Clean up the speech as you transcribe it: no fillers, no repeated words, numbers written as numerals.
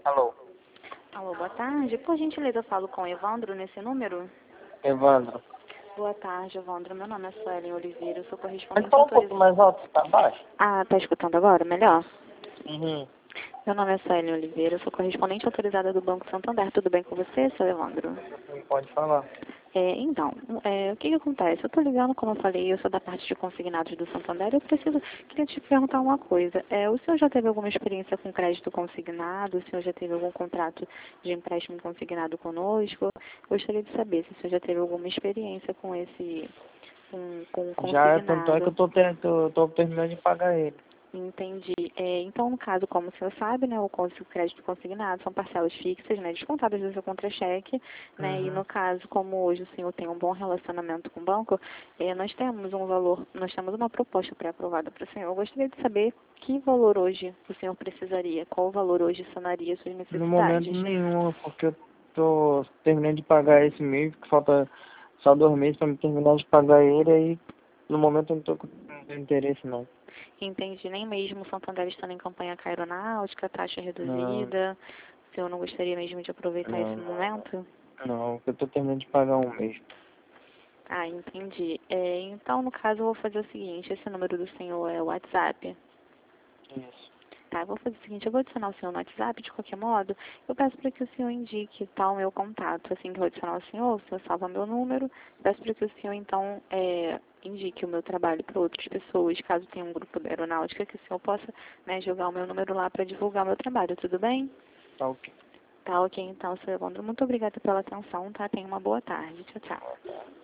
Alô, Alô, boa tarde. Por gentileza, eu falo com o Evandro nesse número? Evandro. Boa tarde, Evandro. Meu nome é Suelen Oliveira, eu sou Mas correspondente fala um pouco autorizada. mais alto, tá baixo? Ah, tá escutando agora? Melhor? Uhum. Meu nome é Suelen Oliveira, eu sou correspondente autorizada do Banco Santander. Tudo bem com você, seu Evandro? Pode falar. O que que acontece? Eu tô ligando, como eu falei, eu sou da parte de consignados do Santander. Queria te perguntar uma coisa. O senhor já teve alguma experiência com crédito consignado? O senhor já teve algum contrato de empréstimo consignado conosco? Gostaria de saber se o senhor já teve alguma experiência com com Já, tanto é que consignado. tô terminando de pagar ele. Entendi. Então, no caso, como o senhor sabe, né, o crédito consignado são parcelas fixas, né, descontadas do seu contra-cheque, né, e Uhum. no caso, como hoje o senhor tem um bom relacionamento com o banco, nós temos uma proposta pré-aprovada para o senhor. Eu gostaria de saber que valor hoje o senhor precisaria, qual valor hoje sanaria suas No momento necessidades. nenhum, porque eu tô terminando de pagar esse mês, que falta só 2 meses pra me terminar de pagar ele, aí no momento eu não tenho interesse não. Entendi, nem mesmo o Santander estando em campanha aeronáutica, taxa Não, reduzida, o senhor não gostaria mesmo de aproveitar esse não, momento? não, porque eu tô terminando de pagar um mês. Ah, entendi. Então, no caso, eu vou fazer o seguinte, esse número do senhor é o WhatsApp. Isso. Tá, eu vou fazer o seguinte, eu vou adicionar o senhor no WhatsApp, de qualquer modo, eu peço para que o senhor indique, tá, o meu contato. Assim que eu adicionar o senhor salva meu número, peço para que o senhor, então, indique o meu trabalho para outras pessoas, caso tenha um grupo da aeronáutica, que o senhor possa, né, jogar o meu número lá para divulgar o meu trabalho, tudo bem? Tá ok. Tá, ok, então, senhor Evandro, muito obrigada pela atenção, tá? Tenha uma boa tarde. Tchau, tchau.